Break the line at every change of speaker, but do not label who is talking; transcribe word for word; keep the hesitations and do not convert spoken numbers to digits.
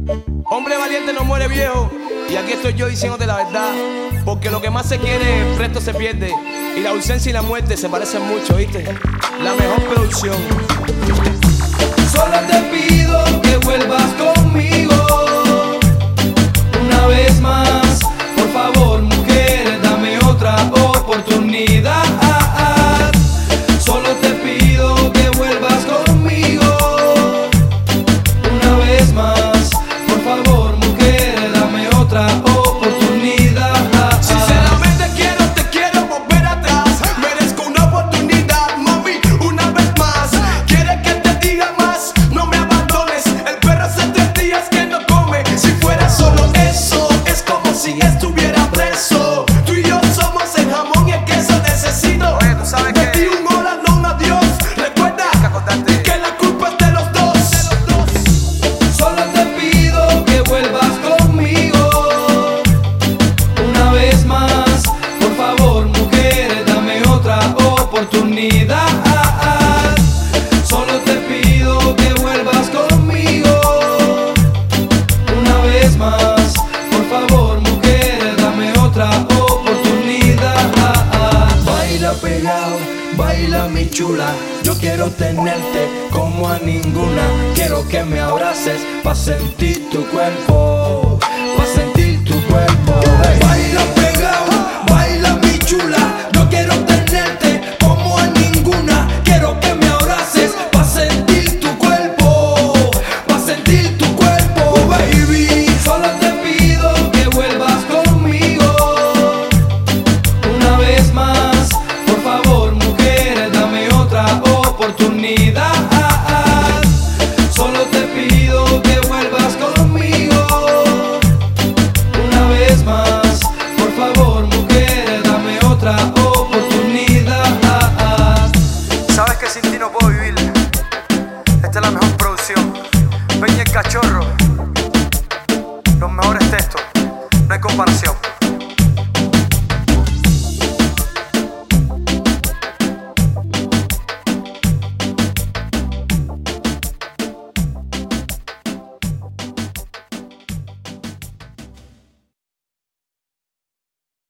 Hombre valiente no muere viejo. Y aquí estoy yo diciéndote la verdad, porque lo que más se quiere presto se pierde, y la ausencia y la muerte se parecen mucho, ¿viste? La mejor producción.
Solo te pido que vuelvas conmigo una vez más. Por favor, mujer, dame otra oportunidad. Solo te pido que vuelvas conmigo una vez más. Por favor, mujer, dame otra oportunidad.
Sinceramente quiero, te quiero volver atrás. Merezco una oportunidad, mami, una vez más. ¿Quieres que te diga más? No me abandones. El perro hace tres días que no come. Si fuera solo eso, es como si estuviera preso. Tú y yo somos el jamón y el queso. Necesito Oye, ¿tú sabes de ti un hola, no un adiós. Recuerda que, que la culpa es de los dos.
Solo te pido que vuelvas conmigo una vez más. Por favor, mujer, dame otra oportunidad. Solo te pido que vuelvas conmigo una vez más. Por favor, mujer, dame otra oportunidad. Baila pegado, baila mi chula. Yo quiero tenerte como a ninguna. Quiero que me abraces pa' sentir tu cuerpo, pa' sentir tu cuerpo. Baila pegado, baila mi chula. Yo quiero tenerte como a ninguna. Quiero que me abraces pa' sentir tu cuerpo, pa' sentir tu cuerpo, baby. Solo te pido que vuelvas conmigo una vez más. Por favor, mujer, dame otra oportunidad. Solo te pido que vuelvas conmigo una vez más. Por favor, mujer, dame otra oportunidad.
Sabes que sin ti no puedo vivir. Esta es la mejor producción. Peña el Cachorro. Los mejores textos. No hay comparación.